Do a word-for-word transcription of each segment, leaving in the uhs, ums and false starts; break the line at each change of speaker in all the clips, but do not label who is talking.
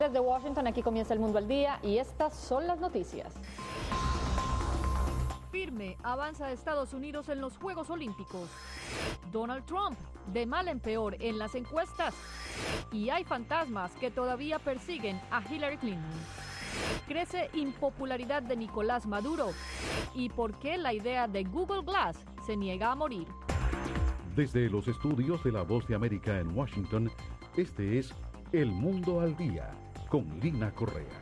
Desde Washington, aquí comienza El Mundo al Día y estas son las noticias.
Firme avanza Estados Unidos en los Juegos Olímpicos. Donald Trump, de mal en peor en las encuestas. Y hay fantasmas que todavía persiguen a Hillary Clinton. Crece impopularidad de Nicolás Maduro. ¿Y por qué la idea de Google Glass se niega a morir?
Desde los estudios de La Voz de América en Washington, este es El Mundo al Día, con Lina Correa.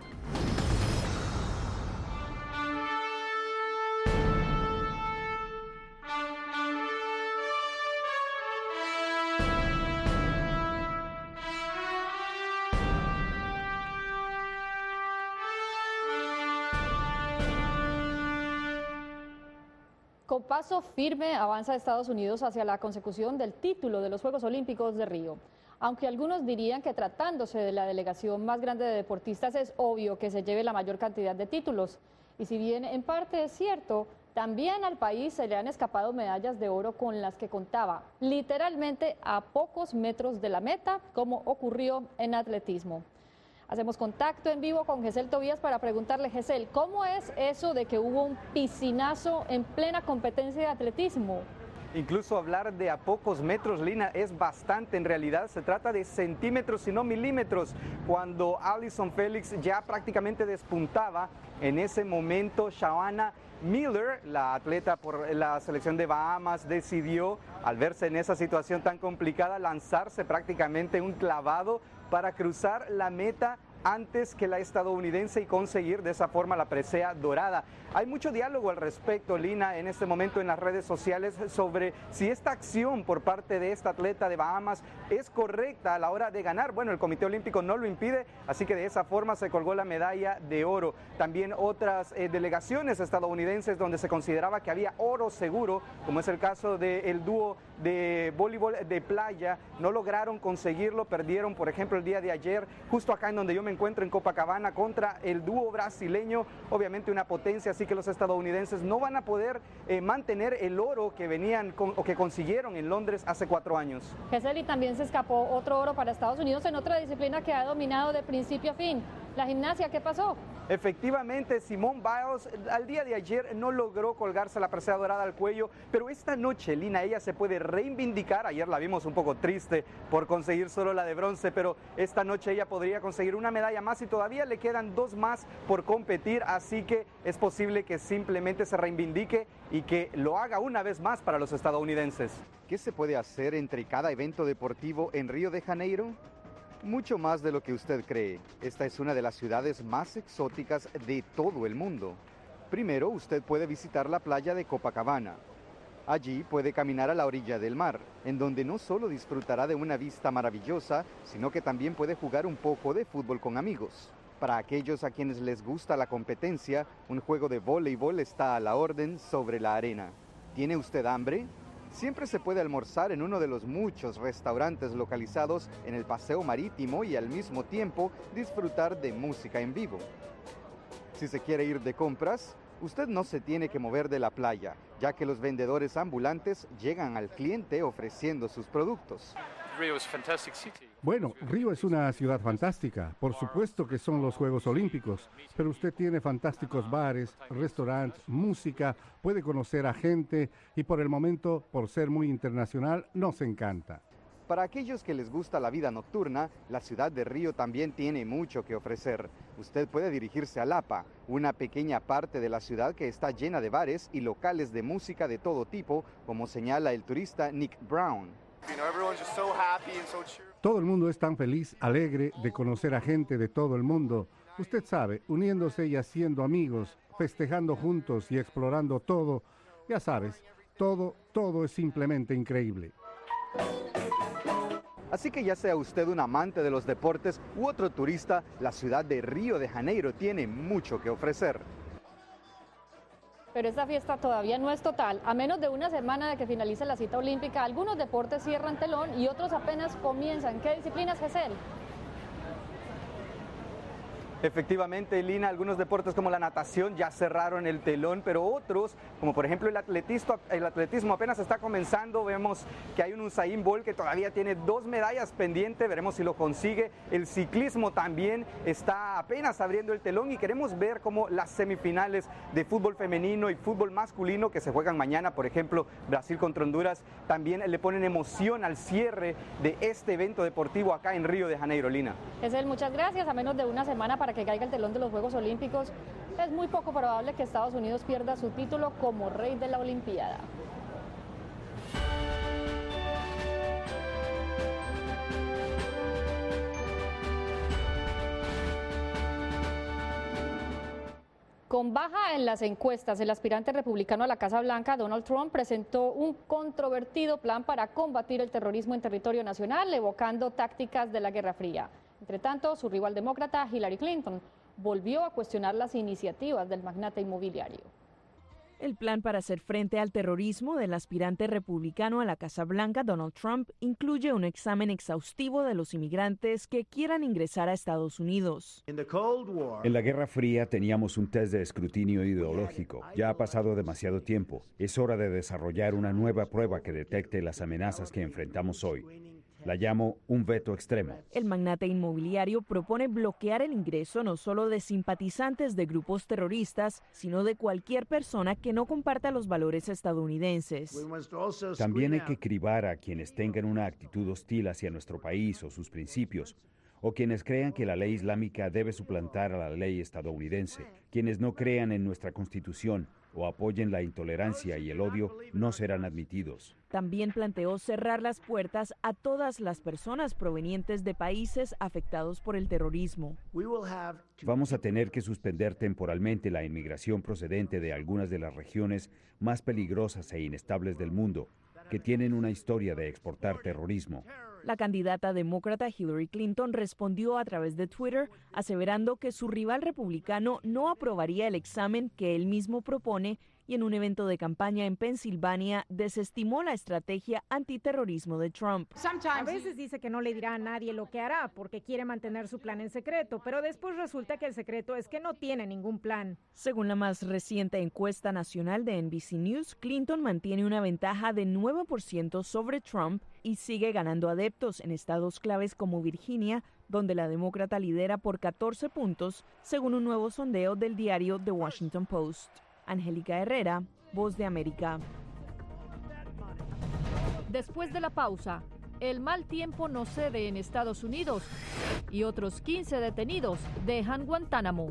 Con paso firme avanza Estados Unidos hacia la consecución del título de los Juegos Olímpicos de Río. Aunque algunos dirían que tratándose de la delegación más grande de deportistas es obvio que se lleve la mayor cantidad de títulos. Y si bien en parte es cierto, también al país se le han escapado medallas de oro con las que contaba, literalmente a pocos metros de la meta, como ocurrió en atletismo. Hacemos contacto en vivo con Gesell Tobías para preguntarle, Gesell, ¿cómo es eso de que hubo un piscinazo en plena competencia de atletismo?
Incluso hablar de a pocos metros, Lina, es bastante. En realidad se trata de centímetros y no milímetros. Cuando Allyson Félix ya prácticamente despuntaba, en ese momento Shawana Miller, la atleta por la selección de Bahamas, decidió, al verse en esa situación tan complicada, lanzarse prácticamente un clavado para cruzar la meta antes que la estadounidense y conseguir de esa forma la presea dorada. Hay mucho diálogo al respecto, Lina, en este momento en las redes sociales sobre si esta acción por parte de esta atleta de Bahamas es correcta a la hora de ganar. Bueno, el Comité Olímpico no lo impide, así que de esa forma se colgó la medalla de oro. También otras eh, delegaciones estadounidenses donde se consideraba que había oro seguro, como es el caso del dúo de voleibol de playa, no lograron conseguirlo, perdieron, por ejemplo, el día de ayer, justo acá en donde yo me encuentro en Copacabana, contra el dúo brasileño, obviamente una potencia, así que los estadounidenses no van a poder eh, mantener el oro que venían con, o que consiguieron en Londres hace cuatro años.
Gesell, y también se escapó otro oro para Estados Unidos en otra disciplina que ha dominado de principio a fin, la gimnasia. ¿Qué pasó?
Efectivamente, Simone Biles al día de ayer no logró colgarse la presea dorada al cuello, pero esta noche, Lina, ella se puede reivindicar. Ayer la vimos un poco triste por conseguir solo la de bronce, pero esta noche ella podría conseguir una medalla más y todavía le quedan dos más por competir, así que es posible que simplemente se reivindique y que lo haga una vez más para los estadounidenses. ¿Qué se puede hacer entre cada evento deportivo en Río de Janeiro? Mucho más de lo que usted cree. Esta es una de las ciudades más exóticas de todo el mundo. Primero, usted puede visitar la playa de Copacabana. Allí puede caminar a la orilla del mar, en donde no solo disfrutará de una vista maravillosa, sino que también puede jugar un poco de fútbol con amigos. Para aquellos a quienes les gusta la competencia, un juego de voleibol está a la orden sobre la arena. ¿Tiene usted hambre? Siempre se puede almorzar en uno de los muchos restaurantes localizados en el paseo marítimo y al mismo tiempo disfrutar de música en vivo. Si se quiere ir de compras, usted no se tiene que mover de la playa, ya que los vendedores ambulantes llegan al cliente ofreciendo sus productos.
Bueno, Río es una ciudad fantástica. Por supuesto que son los Juegos Olímpicos, pero usted tiene fantásticos bares, restaurantes, música, puede conocer a gente y por el momento, por ser muy internacional, nos encanta.
Para aquellos que les gusta la vida nocturna, la ciudad de Río también tiene mucho que ofrecer. Usted puede dirigirse a Lapa, una pequeña parte de la ciudad que está llena de bares y locales de música de todo tipo, como señala el turista Nick Brown.
Todo el mundo es tan feliz, alegre de conocer a gente de todo el mundo. Usted sabe, uniéndose y haciendo amigos, festejando juntos y explorando todo. Ya sabes, todo, todo es simplemente increíble.
Así que ya sea usted un amante de los deportes u otro turista, la ciudad de Río de Janeiro tiene mucho que ofrecer.
Pero esta fiesta todavía no es total. A menos de una semana de que finalice la cita olímpica, algunos deportes cierran telón y otros apenas comienzan. ¿Qué disciplinas, Gesell?
Efectivamente, Lina, algunos deportes como la natación ya cerraron el telón, pero otros, como por ejemplo el atletismo, el atletismo apenas está comenzando. Vemos que hay un Usain Bolt que todavía tiene dos medallas pendientes, veremos si lo consigue. El ciclismo también está apenas abriendo el telón y queremos ver cómo las semifinales de fútbol femenino y fútbol masculino que se juegan mañana, por ejemplo, Brasil contra Honduras, también le ponen emoción al cierre de este evento deportivo acá en Río de Janeiro, Lina.
Esel, muchas gracias. A menos de una semana para que caiga el telón de los Juegos Olímpicos, es muy poco probable que Estados Unidos pierda su título como rey de la Olimpiada. Con baja en las encuestas, el aspirante republicano a la Casa Blanca, Donald Trump, presentó un controvertido plan para combatir el terrorismo en territorio nacional, evocando tácticas de la Guerra Fría. Entre tanto, su rival demócrata, Hillary Clinton, volvió a cuestionar las iniciativas del magnate inmobiliario.
El plan para hacer frente al terrorismo del aspirante republicano a la Casa Blanca, Donald Trump, incluye un examen exhaustivo de los inmigrantes que quieran ingresar a Estados Unidos.
En la Guerra Fría teníamos un test de escrutinio ideológico. Ya ha pasado demasiado tiempo. Es hora de desarrollar una nueva prueba que detecte las amenazas que enfrentamos hoy. La llamo un veto extremo.
El magnate inmobiliario propone bloquear el ingreso no solo de simpatizantes de grupos terroristas, sino de cualquier persona que no comparta los valores estadounidenses.
También hay que cribar a quienes tengan una actitud hostil hacia nuestro país o sus principios, o quienes crean que la ley islámica debe suplantar a la ley estadounidense. Quienes no crean en nuestra Constitución o apoyen la intolerancia y el odio no serán admitidos.
También planteó cerrar las puertas a todas las personas provenientes de países afectados por el terrorismo.
Vamos a tener que suspender temporalmente la inmigración procedente de algunas de las regiones más peligrosas e inestables del mundo, que tienen una historia de exportar terrorismo.
La candidata demócrata Hillary Clinton respondió a través de Twitter, aseverando que su rival republicano no aprobaría el examen que él mismo propone, y en un evento de campaña en Pensilvania desestimó la estrategia antiterrorismo de Trump.
A veces dice que no le dirá a nadie lo que hará porque quiere mantener su plan en secreto, pero después resulta que el secreto es que no tiene ningún plan.
Según la más reciente encuesta nacional de N B C News, Clinton mantiene una ventaja de nueve por ciento sobre Trump y sigue ganando adeptos en estados claves como Virginia, donde la demócrata lidera por catorce puntos, según un nuevo sondeo del diario The Washington Post. Angélica Herrera, Voz de América.
Después de la pausa, el mal tiempo no cede en Estados Unidos y otros quince detenidos dejan Guantánamo.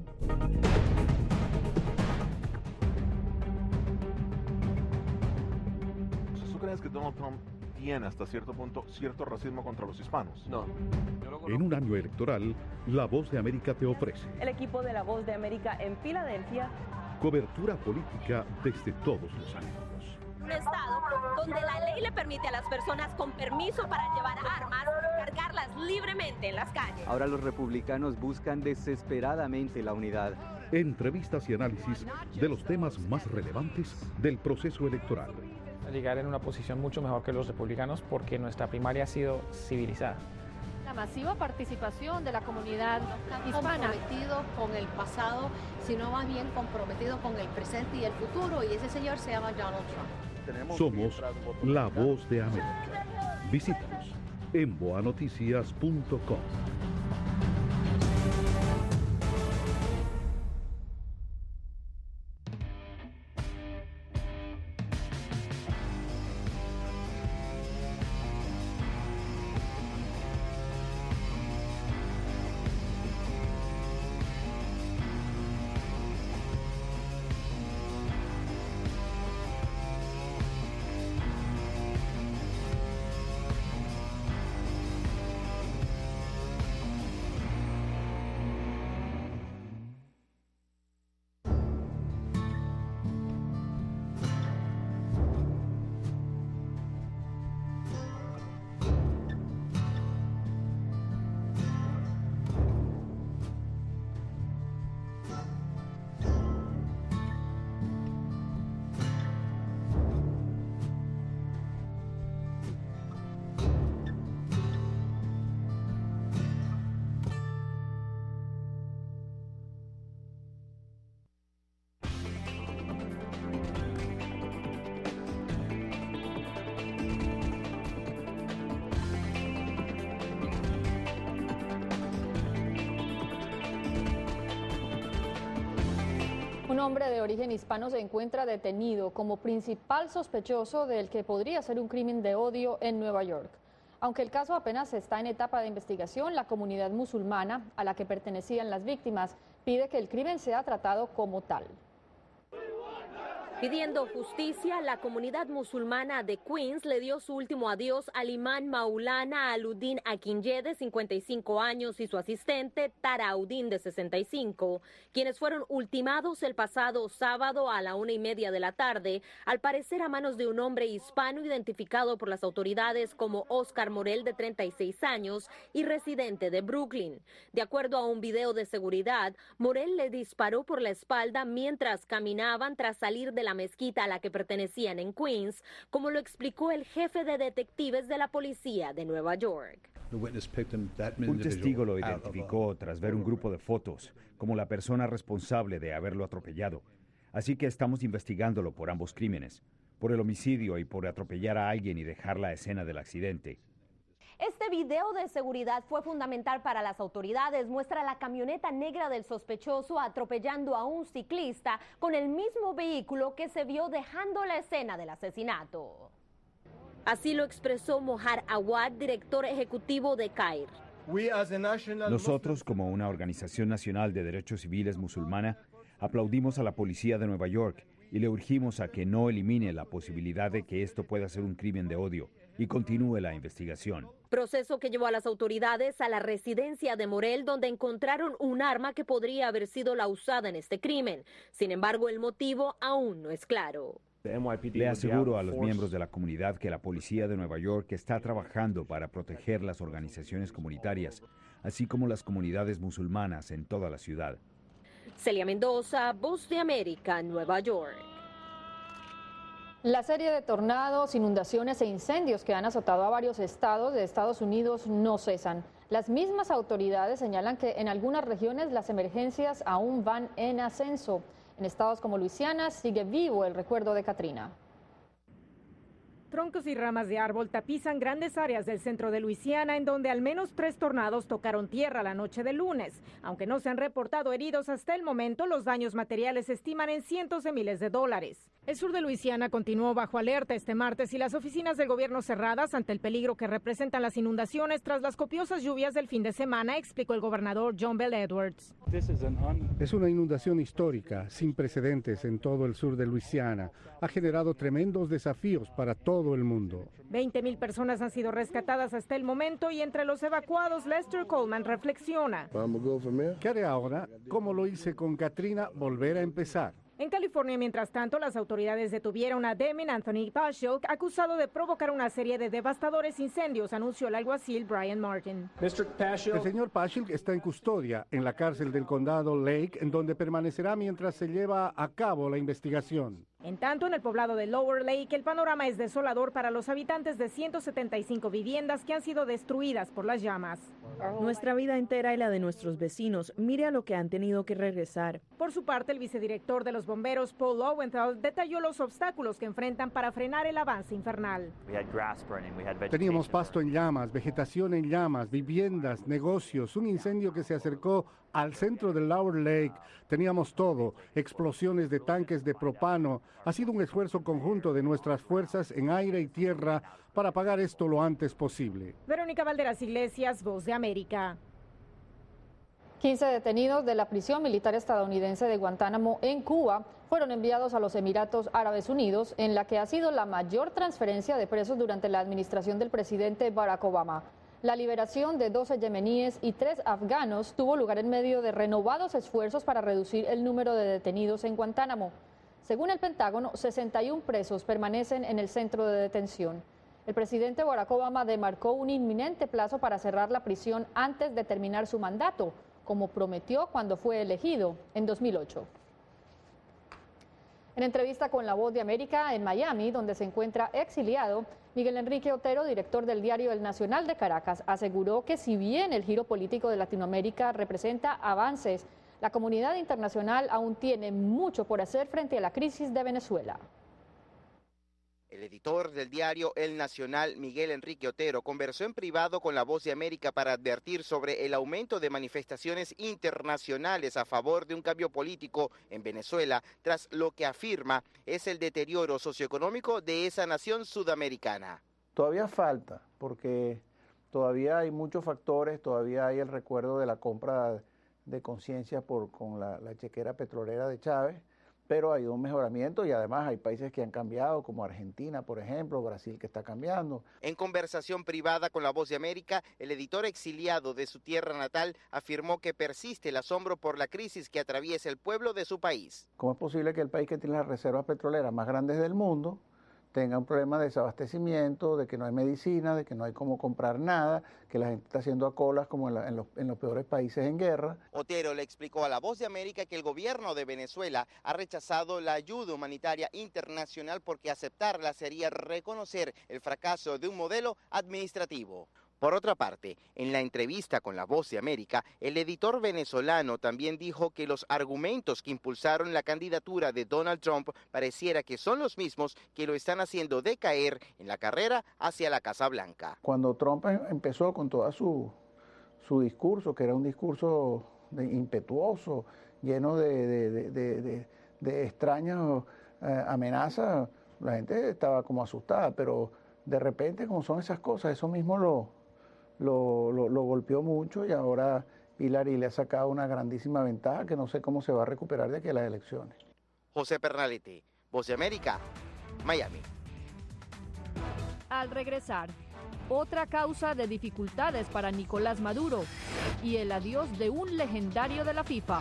¿Tú crees que Donald Trump tiene hasta cierto punto cierto racismo contra los hispanos?
No.
En un año electoral, La Voz de América te ofrece
el equipo de La Voz de América en Filadelfia.
Cobertura política desde todos los ángulos.
Un estado donde la ley le permite a las personas con permiso para llevar armas cargarlas libremente en las calles.
Ahora los republicanos buscan desesperadamente la unidad.
Entrevistas y análisis de los temas más relevantes del proceso electoral.
Llegar en una posición mucho mejor que los republicanos porque nuestra primaria ha sido civilizada.
La masiva participación de la comunidad hispana.
Comprometido con el pasado, sino más bien comprometido con el presente y el futuro, y ese señor se llama Donald Trump.
Somos La Voz de América. Visítanos en boa noticias punto com.
Un hombre de origen hispano se encuentra detenido como principal sospechoso del que podría ser un crimen de odio en Nueva York. Aunque el caso apenas está en etapa de investigación, la comunidad musulmana a la que pertenecían las víctimas pide que el crimen sea tratado como tal.
Pidiendo justicia, la comunidad musulmana de Queens le dio su último adiós al imán Maulana Aludin Akinye, de cincuenta y cinco años, y su asistente Tara Audin, de sesenta y cinco, quienes fueron ultimados el pasado sábado a la una y media de la tarde, al parecer a manos de un hombre hispano identificado por las autoridades como Oscar Morel, de treinta y seis años y residente de Brooklyn. De acuerdo a un video de seguridad, Morel le disparó por la espalda mientras caminaban tras salir de la la mezquita a la que pertenecían en Queens, como lo explicó el jefe de detectives de la policía de Nueva York.
Un testigo lo identificó tras ver un grupo de fotos como la persona responsable de haberlo atropellado. Así que estamos investigándolo por ambos crímenes, por el homicidio y por atropellar a alguien y dejar la escena del accidente.
Este video de seguridad fue fundamental para las autoridades. Muestra la camioneta negra del sospechoso atropellando a un ciclista con el mismo vehículo que se vio dejando la escena del asesinato. Así lo expresó Mohar Awad, director ejecutivo de CAIR.
Nosotros, como una organización nacional de derechos civiles musulmana, aplaudimos a la policía de Nueva York y le urgimos a que no elimine la posibilidad de que esto pueda ser un crimen de odio y continúe la investigación.
Proceso que llevó a las autoridades a la residencia de Morel, donde encontraron un arma que podría haber sido la usada en este crimen. Sin embargo, el motivo aún no es claro.
Le aseguro a los miembros de la comunidad que la policía de Nueva York está trabajando para proteger las organizaciones comunitarias, así como las comunidades musulmanas en toda la ciudad.
Celia Mendoza, Voz de América, Nueva York.
La serie de tornados, inundaciones e incendios que han azotado a varios estados de Estados Unidos no cesan. Las mismas autoridades señalan que en algunas regiones las emergencias aún van en ascenso. En estados como Luisiana sigue vivo el recuerdo de Katrina.
Troncos y ramas de árbol tapizan grandes áreas del centro de Luisiana, en donde al menos tres tornados tocaron tierra la noche del lunes. Aunque no se han reportado heridos hasta el momento, los daños materiales se estiman en cientos de miles de dólares. El sur de Luisiana continuó bajo alerta este martes y las oficinas del gobierno cerradas ante el peligro que representan las inundaciones tras las copiosas lluvias del fin de semana, explicó el gobernador John Bell Edwards.
Es una inundación histórica, sin precedentes en todo el sur de Luisiana. Ha generado tremendos desafíos para todos. Todo el mundo.
veinte mil personas han sido rescatadas hasta el momento y entre los evacuados, Lester Coleman reflexiona.
¿Qué haré ahora? Como lo hice con Katrina, volver a empezar.
En California, mientras tanto, las autoridades detuvieron a Damien Anthony Paschal, acusado de provocar una serie de devastadores incendios, anunció el alguacil Brian Martin.
El señor Paschal está en custodia en la cárcel del condado Lake, en donde permanecerá mientras se lleva a cabo la investigación.
En tanto, en el poblado de Lower Lake, el panorama es desolador para los habitantes de ciento setenta y cinco viviendas que han sido destruidas por las llamas.
Nuestra vida entera y la de nuestros vecinos, mire a lo que han tenido que regresar.
Por su parte, el vicedirector de los bomberos, Paul Lowenthal, detalló los obstáculos que enfrentan para frenar el avance infernal.
Teníamos pasto en llamas, vegetación en llamas, viviendas, negocios, un incendio que se acercó al centro del Lower Lake. Teníamos todo, explosiones de tanques de propano. Ha sido un esfuerzo conjunto de nuestras fuerzas en aire y tierra para apagar esto lo antes posible.
Verónica Valderas Iglesias, Voz de América.
quince detenidos de la prisión militar estadounidense de Guantánamo en Cuba fueron enviados a los Emiratos Árabes Unidos, en la que ha sido la mayor transferencia de presos durante la administración del presidente Barack Obama. La liberación de doce yemeníes y tres afganos tuvo lugar en medio de renovados esfuerzos para reducir el número de detenidos en Guantánamo. Según el Pentágono, sesenta y uno presos permanecen en el centro de detención. El presidente Barack Obama demarcó un inminente plazo para cerrar la prisión antes de terminar su mandato, como prometió cuando fue elegido en dos mil ocho. En entrevista con La Voz de América en Miami, donde se encuentra exiliado, Miguel Enrique Otero, director del diario El Nacional de Caracas, aseguró que si bien el giro político de Latinoamérica representa avances, la comunidad internacional aún tiene mucho por hacer frente a la crisis de Venezuela.
El editor del diario El Nacional, Miguel Enrique Otero, conversó en privado con La Voz de América para advertir sobre el aumento de manifestaciones internacionales a favor de un cambio político en Venezuela, tras lo que afirma es el deterioro socioeconómico de esa nación sudamericana.
Todavía falta, porque todavía hay muchos factores, todavía hay el recuerdo de la compra de conciencia por con la, la chequera petrolera de Chávez, pero ha ido un mejoramiento y además hay países que han cambiado, como Argentina, por ejemplo, Brasil, que está cambiando.
En conversación privada con La Voz de América, el editor exiliado de su tierra natal afirmó que persiste el asombro por la crisis que atraviesa el pueblo de su país.
¿Cómo es posible que el país que tiene las reservas petroleras más grandes del mundo tenga un problema de desabastecimiento, de que no hay medicina, de que no hay cómo comprar nada, que la gente está haciendo a colas como en, la, en, los, en los peores países en guerra?
Otero le explicó a La Voz de América que el gobierno de Venezuela ha rechazado la ayuda humanitaria internacional porque aceptarla sería reconocer el fracaso de un modelo administrativo. Por otra parte, en la entrevista con La Voz de América, el editor venezolano también dijo que los argumentos que impulsaron la candidatura de Donald Trump pareciera que son los mismos que lo están haciendo decaer en la carrera hacia la Casa Blanca.
Cuando Trump empezó con todo su, su discurso, que era un discurso de, impetuoso, lleno de, de, de, de, de, de extrañas eh, amenazas, la gente estaba como asustada, pero de repente, como son esas cosas, eso mismo lo... Lo, lo, lo golpeó mucho y ahora Hillary le ha sacado una grandísima ventaja que no sé cómo se va a recuperar de aquí a las elecciones.
José Pernalete, Voz de América, Miami.
Al regresar, otra causa de dificultades para Nicolás Maduro y el adiós de un legendario de la FIFA.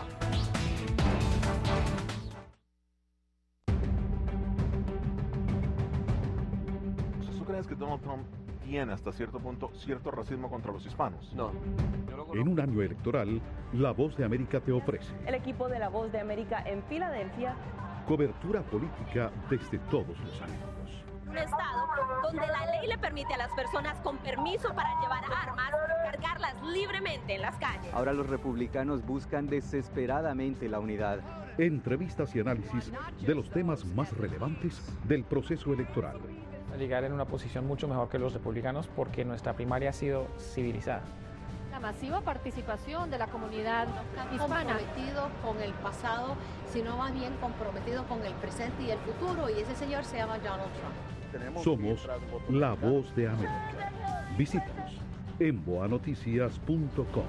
¿Tú crees que Donald Trump tiene hasta cierto punto cierto racismo contra los hispanos?
No.
En un año electoral, La Voz de América te ofrece
El equipo de La Voz de América en Filadelfia.
cobertura política desde todos los ángulos.
Un estado donde la ley le permite a las personas con permiso para llevar armas cargarlas libremente en las calles.
Ahora los republicanos buscan desesperadamente la unidad.
Entrevistas y análisis de los temas más relevantes del proceso electoral.
Llegar en una posición mucho mejor que los republicanos porque nuestra primaria ha sido civilizada.
La masiva participación de la comunidad
hispana.
hispana.
Comprometido con el pasado, sino más bien comprometido con el presente y el futuro, y ese señor se llama Donald Trump.
Somos La Voz de América. Visítanos en boa noticias punto com.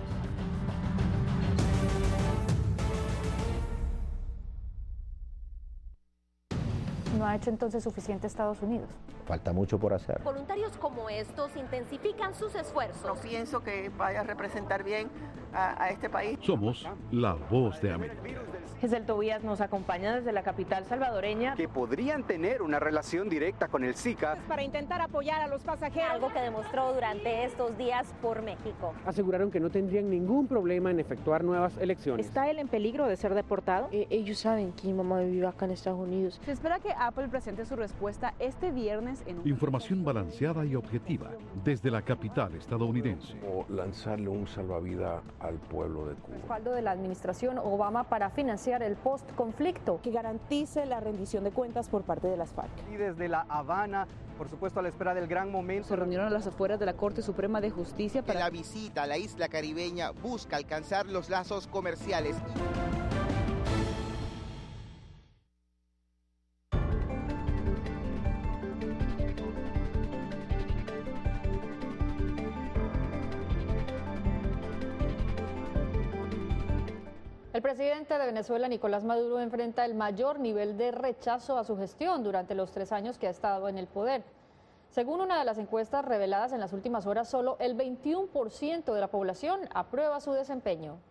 ¿No ha hecho entonces suficiente Estados Unidos?
Falta mucho por hacer.
Voluntarios como estos intensifican sus esfuerzos.
No pienso que vaya a representar bien a, a este país.
Somos La Voz de América.
Giselle Tobías nos acompaña desde la capital salvadoreña.
Que podrían tener una relación directa con el Zika.
Para intentar apoyar a los pasajeros.
Algo que demostró durante estos días por México.
Aseguraron que no tendrían ningún problema en efectuar nuevas elecciones.
¿Está él en peligro de ser deportado?
Eh, ellos saben que mi mamá vive acá en Estados Unidos.
Se espera que Apple presente su respuesta este viernes en un...
Información balanceada y objetiva desde la capital estadounidense.
O lanzarle un salvavidas al pueblo de Cuba.
Respaldo de la administración Obama para financiar el post-conflicto.
Que garantice la rendición de cuentas por parte de las FARC.
Y desde La Habana, por supuesto a la espera del gran momento.
Se reunieron a las afueras de la Corte Suprema de Justicia para...
La visita a la isla caribeña busca alcanzar los lazos comerciales.
El presidente de Venezuela, Nicolás Maduro, enfrenta el mayor nivel de rechazo a su gestión durante los tres años que ha estado en el poder. Según una de las encuestas reveladas en las últimas horas, solo el veintiuno por ciento de la población aprueba su desempeño.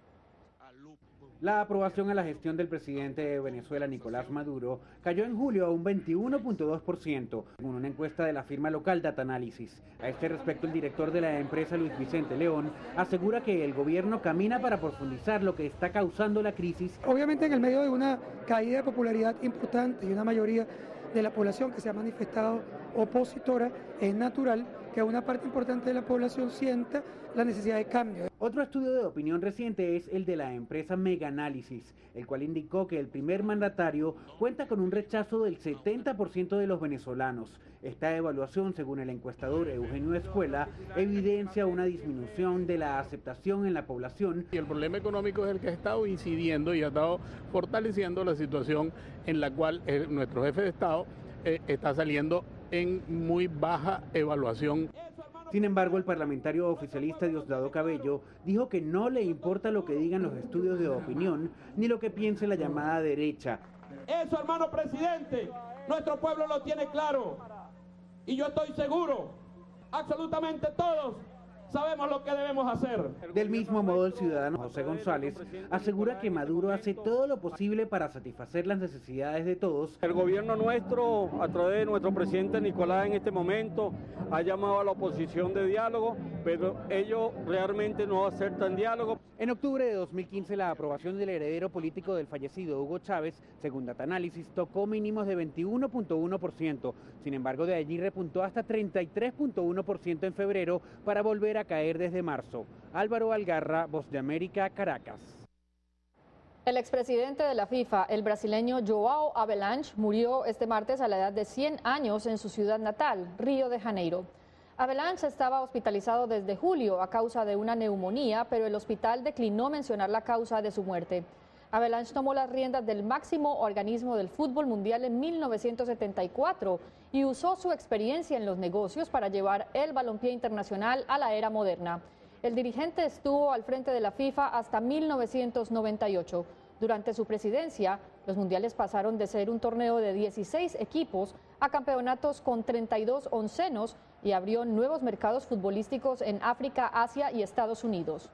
La aprobación a la gestión del presidente de Venezuela, Nicolás Maduro, cayó en julio a un veintiuno punto dos por ciento, según una encuesta de la firma local Data Analysis. A este respecto, el director de la empresa, Luis Vicente León, asegura que el gobierno camina para profundizar lo que está causando la crisis.
Obviamente, en el medio de una caída de popularidad importante y una mayoría de la población que se ha manifestado opositora, es natural que una parte importante de la población sienta la necesidad de cambio.
Otro estudio de opinión reciente es el de la empresa Mega Análisis, el cual indicó que el primer mandatario cuenta con un rechazo del setenta por ciento de los venezolanos. Esta evaluación, según el encuestador Eugenio Escuela, evidencia una disminución de la aceptación en la población.
Y el problema económico es el que ha estado incidiendo y ha estado fortaleciendo la situación en la cual el, nuestro jefe de Estado eh, está saliendo en muy baja evaluación.
Sin embargo, el parlamentario oficialista Diosdado Cabello dijo que no le importa lo que digan los estudios de opinión ni lo que piense la llamada derecha.
Eso, hermano presidente, nuestro pueblo lo tiene claro y yo estoy seguro, absolutamente todos sabemos lo que debemos hacer.
Del mismo modo, el ciudadano José González asegura que Maduro hace todo lo posible para satisfacer las necesidades de todos.
El gobierno nuestro, a través de nuestro presidente Nicolás en este momento, ha llamado a la oposición de diálogo, pero ellos realmente no aceptan diálogo.
En octubre de dos mil quince, la aprobación del heredero político del fallecido Hugo Chávez, según Datanálisis, tocó mínimos de veintiuno punto uno por ciento. Sin embargo, de allí repuntó hasta treinta y tres punto uno por ciento en febrero para volver a caer desde marzo. Álvaro Algarra, Voz de América, Caracas.
El expresidente de la FIFA, el brasileño João Havelange, murió este martes a la edad de cien años en su ciudad natal, Río de Janeiro. Havelange estaba hospitalizado desde julio a causa de una neumonía, pero el hospital declinó mencionar la causa de su muerte. Havelange tomó las riendas del máximo organismo del fútbol mundial en mil novecientos setenta y cuatro y usó su experiencia en los negocios para llevar el balompié internacional a la era moderna. El dirigente estuvo al frente de la FIFA hasta mil novecientos noventa y ocho. Durante su presidencia, los mundiales pasaron de ser un torneo de dieciséis equipos a campeonatos con treinta y dos oncenos y abrió nuevos mercados futbolísticos en África, Asia y Estados Unidos.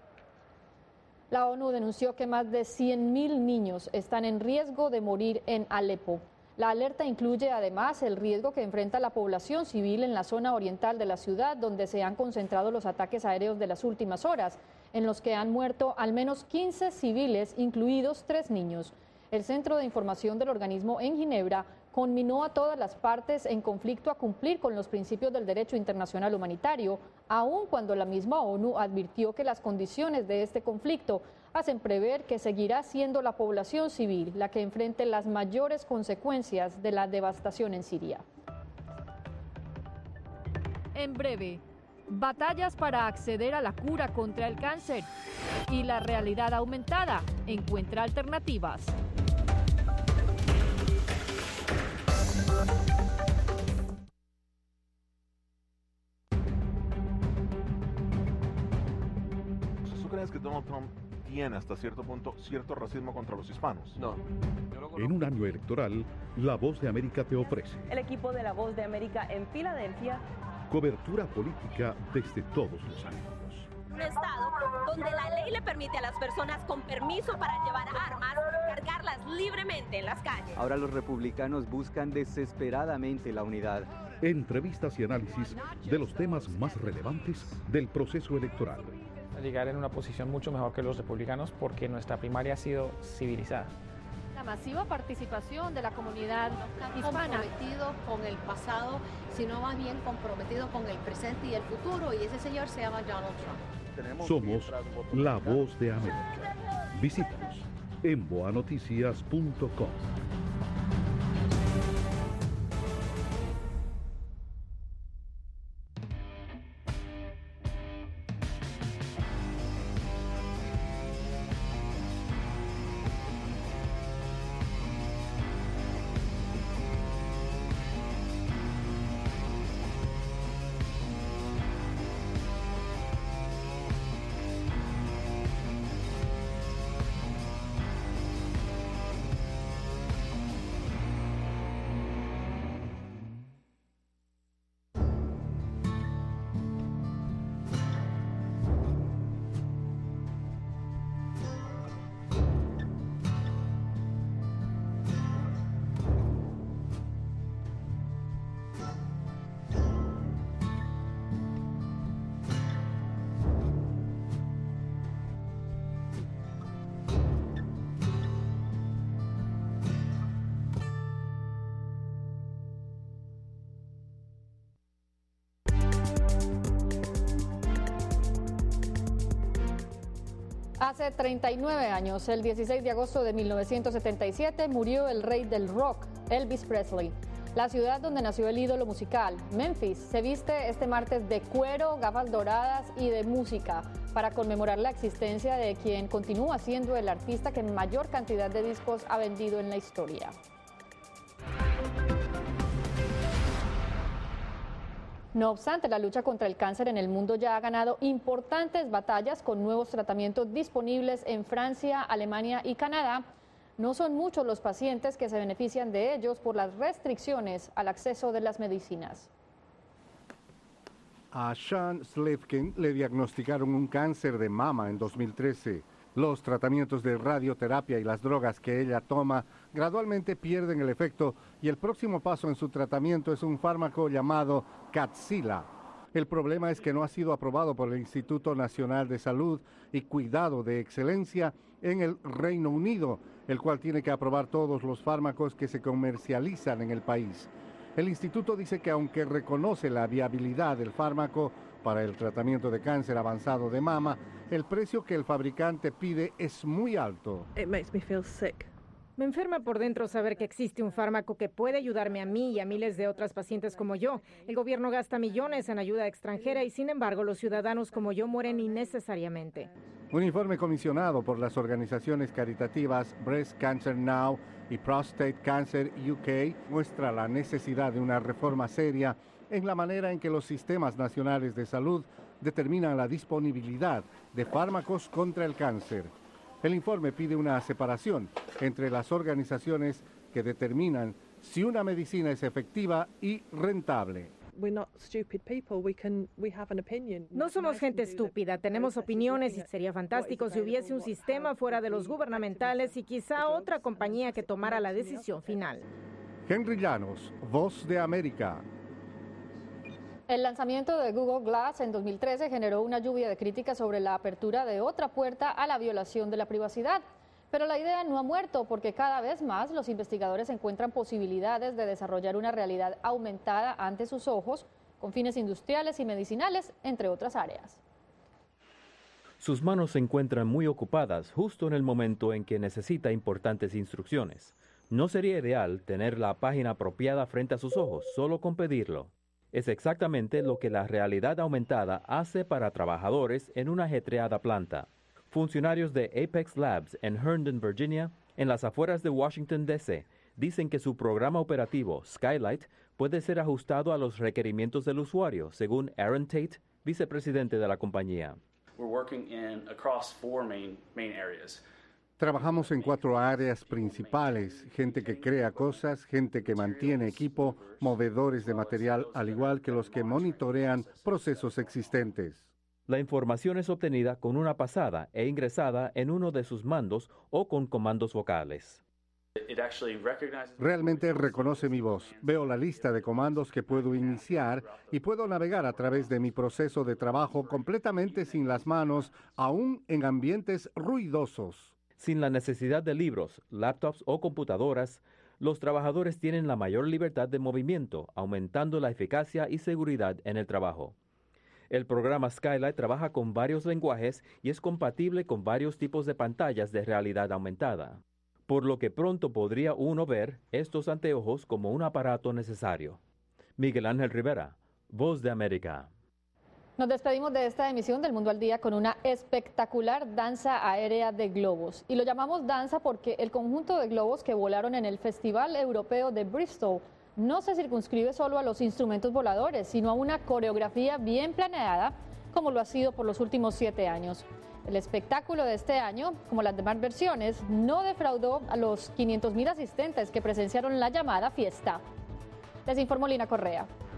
La ONU denunció que más de cien mil niños están en riesgo de morir en Alepo. La alerta incluye además el riesgo que enfrenta la población civil en la zona oriental de la ciudad, donde se han concentrado los ataques aéreos de las últimas horas, en los que han muerto al menos quince civiles, incluidos tres niños. El Centro de Información del organismo en Ginebra conminó a todas las partes en conflicto a cumplir con los principios del derecho internacional humanitario, aun cuando la misma ONU advirtió que las condiciones de este conflicto hacen prever que seguirá siendo la población civil la que enfrente las mayores consecuencias de la devastación en Siria.
En breve, batallas para acceder a la cura contra el cáncer y la realidad aumentada encuentra alternativas.
¿Tú crees que Donald Trump tiene hasta cierto punto cierto racismo contra los hispanos?
No.
En un año electoral, La Voz de América te ofrece
El equipo de La Voz de América en Filadelfia.
cobertura política desde todos los ángulos.
Un estado donde la ley le permite a las personas con permiso para llevar armas cargarlas libremente en las calles.
Ahora los republicanos buscan desesperadamente la unidad.
Entrevistas y análisis de los temas más relevantes del proceso electoral.
Llegar en una posición mucho mejor que los republicanos porque nuestra primaria ha sido civilizada.
La masiva participación de la comunidad
Están
hispana.
comprometidos con el pasado, sino más bien comprometidos con el presente y el futuro, y ese señor se llama Donald Trump.
Somos La Voz de América. Visítanos en boa noticias punto com.
Hace treinta y nueve años, el dieciséis de agosto de mil novecientos setenta y siete, murió el rey del rock, Elvis Presley. La ciudad donde nació el ídolo musical, Memphis, se viste este martes de cuero, gafas doradas y de música para conmemorar la existencia de quien continúa siendo el artista que mayor cantidad de discos ha vendido en la historia. No obstante, la lucha contra el cáncer en el mundo ya ha ganado importantes batallas con nuevos tratamientos disponibles en Francia, Alemania y Canadá. No son muchos los pacientes que se benefician de ellos por las restricciones al acceso de las medicinas.
A Sean Slivkin le diagnosticaron un cáncer de mama en dos mil trece. Los tratamientos de radioterapia y las drogas que ella toma gradualmente pierden el efecto y el próximo paso en su tratamiento es un fármaco llamado Kadcyla. El problema es que no ha sido aprobado por el Instituto Nacional de Salud y Cuidado de Excelencia en el Reino Unido, el cual tiene que aprobar todos los fármacos que se comercializan en el país. El instituto dice que aunque reconoce la viabilidad del fármaco para el tratamiento de cáncer avanzado de mama, el precio que el fabricante pide es muy alto.
It makes me feel sick. Me enferma por dentro saber que existe un fármaco que puede ayudarme a mí y a miles de otras pacientes como yo. El gobierno gasta millones en ayuda extranjera y sin embargo los ciudadanos como yo mueren innecesariamente.
Un informe comisionado por las organizaciones caritativas Breast Cancer Now y Prostate Cancer U K muestra la necesidad de una reforma seria en la manera en que los sistemas nacionales de salud determinan la disponibilidad de fármacos contra el cáncer. El informe pide una separación entre las organizaciones que determinan si una medicina es efectiva y rentable.
No somos gente estúpida, tenemos opiniones y sería fantástico si hubiese un sistema fuera de los gubernamentales y quizá otra compañía que tomara la decisión final.
Henry Llanos, Voz de América.
El lanzamiento de Google Glass en dos mil trece generó una lluvia de críticas sobre la apertura de otra puerta a la violación de la privacidad. Pero la idea no ha muerto porque cada vez más los investigadores encuentran posibilidades de desarrollar una realidad aumentada ante sus ojos con fines industriales y medicinales, entre otras áreas.
Sus manos se encuentran muy ocupadas justo en el momento en que necesita importantes instrucciones. No sería ideal tener la página apropiada frente a sus ojos solo con pedirlo. Es exactamente lo que la realidad aumentada hace para trabajadores en una ajetreada planta. Funcionarios de Apex Labs en Herndon, Virginia, en las afueras de Washington, D C, dicen que su programa operativo, Skylight, puede ser ajustado a los requerimientos del usuario, según Aaron Tate, vicepresidente de la compañía.
Trabajamos en cuatro áreas principales: gente que crea cosas, gente que mantiene equipo, movedores de material, al igual que los que monitorean procesos existentes.
La información es obtenida con una pasada e ingresada en uno de sus mandos o con comandos vocales.
Realmente reconoce mi voz. Veo la lista de comandos que puedo iniciar y puedo navegar a través de mi proceso de trabajo completamente sin las manos, aún en ambientes ruidosos.
Sin la necesidad de libros, laptops o computadoras, los trabajadores tienen la mayor libertad de movimiento, aumentando la eficacia y seguridad en el trabajo. El programa Skylight trabaja con varios lenguajes y es compatible con varios tipos de pantallas de realidad aumentada, por lo que pronto podría uno ver estos anteojos como un aparato necesario. Miguel Ángel Rivera, Voz de América.
Nos despedimos de esta emisión del Mundo al Día con una espectacular danza aérea de globos. Y lo llamamos danza porque el conjunto de globos que volaron en el Festival Europeo de Bristol no se circunscribe solo a los instrumentos voladores, sino a una coreografía bien planeada, como lo ha sido por los últimos siete años. El espectáculo de este año, como las demás versiones, no defraudó a los quinientos mil asistentes que presenciaron la llamada fiesta. Les informó Lina Correa.